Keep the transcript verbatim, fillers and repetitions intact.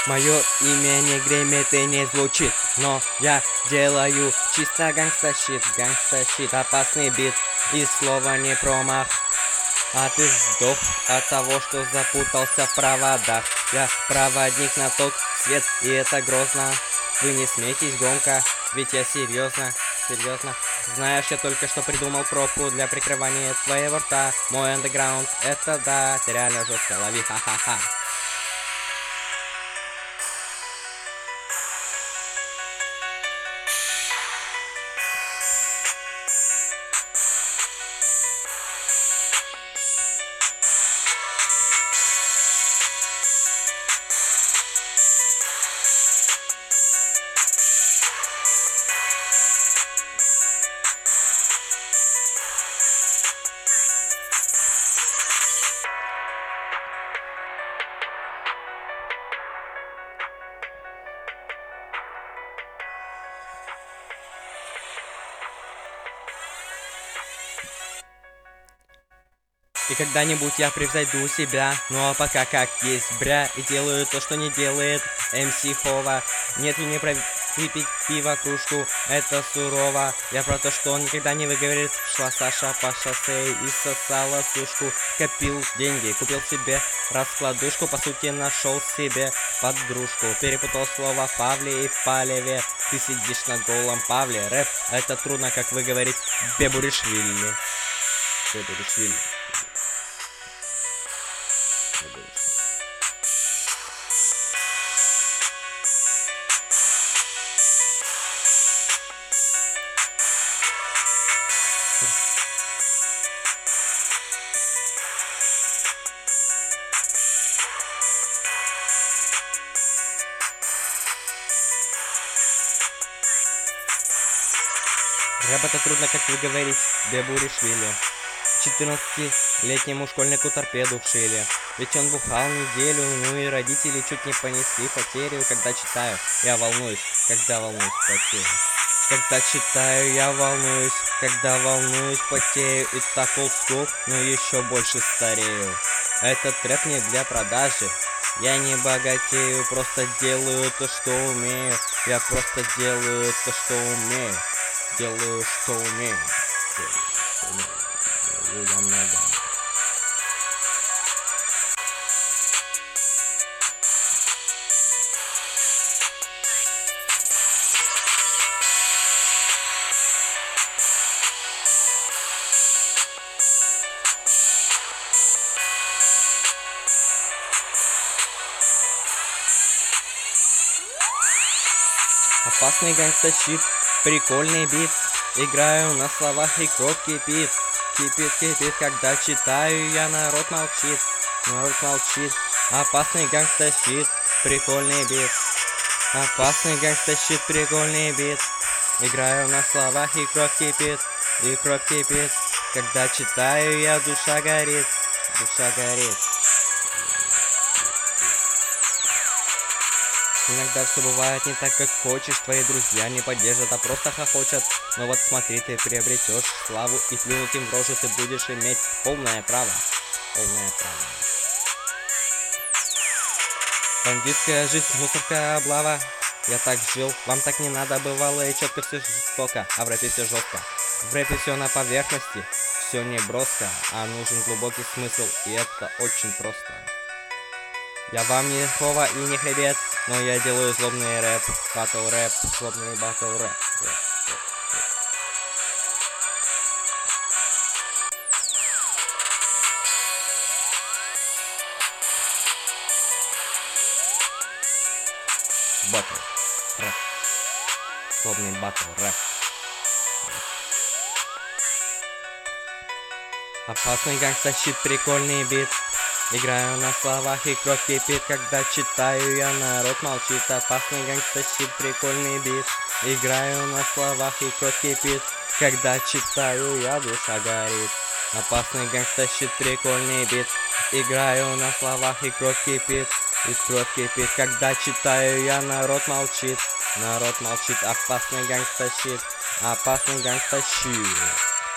Мое имя не гремит и не звучит, но я делаю чисто гангста-щит, гангста-щит, опасный бит, и слова не промах. А ты сдох от того, что запутался в проводах. Я проводник на тот свет, и это грозно. Вы не смейтесь громко, ведь я серьезно, серьезно. Знаешь, я только что придумал пробку для прикрывания твоего рта. Мой андеграунд, это да, ты реально жестко лови, ха-ха-ха. И когда-нибудь я превзойду себя, ну а пока как есть бря, и делаю то, что не делает эм си Хова. Нет, и не про выпить пиво кружку, это сурово. Я про то, что он никогда не выговорит. Шла Саша по шоссе и сосала сушку. Копил деньги, купил себе раскладушку, по сути нашел себе подружку. Перепутал слова в Павле и в Палеве. Ты сидишь на голом Павле. Рэп, это трудно, как выговорить Бебуришвили. Бебуришвили. Рэп это трудно, как выговорить Бебуришвили. четырнадцатилетнему школьнику торпеду вшили. Ведь он бухал неделю, ну и родители чуть не понесли потерю. Когда читаю, я волнуюсь, когда волнуюсь, потею. Когда читаю, я волнуюсь, когда волнуюсь, потею. И так old school, но еще больше старею. Этот рэп не для продажи. Я не богатею, просто делаю то, что умею. Я просто делаю то, что умею. Делаю, что умею. Делаю, что умею. Делаю я много. Опасный гангста-щит, прикольный бит. Играю на словах и кровь кипит. Кипит, кипит, когда читаю я, народ молчит. Народ молчит. Опасный гангста-щит, прикольный бит. Опасный гангста-щит, прикольный бит. Играю на словах и кровь кипит. И кровь кипит. Когда читаю я, душа горит. Душа горит. Иногда все бывает не так, как хочешь. Твои друзья не поддержат, а просто хохочут. Но вот смотри, ты приобретешь славу, и плюнуть им в рожу ты будешь иметь полное право. Полное право. Бандитская жизнь, мусорка, облава. Я так жил, вам так не надо, бывало, и четко все жестоко, а в рэпе все жестко. В рэпе все на поверхности, все не броско, а нужен глубокий смысл, и это очень просто. Я вам не Хова и не хребет, но я делаю злобный рэп, батл рэп, злобный батл рэп. Батл рэп, злобный батл рэп. Опасный гангста-щит, прикольный бит. Играю на словах и кровь кипит, когда читаю я, народ молчит. Опасный гангста-щит, прикольный бит. Играю на словах и кровь кипит, когда читаю я, душа горит. Опасный гангста-щит, прикольный бит. Играю на словах и кровь кипит, и кровь кипит, когда читаю я, народ молчит. Народ молчит, опасный гангста-щит, опасный гангста-щит.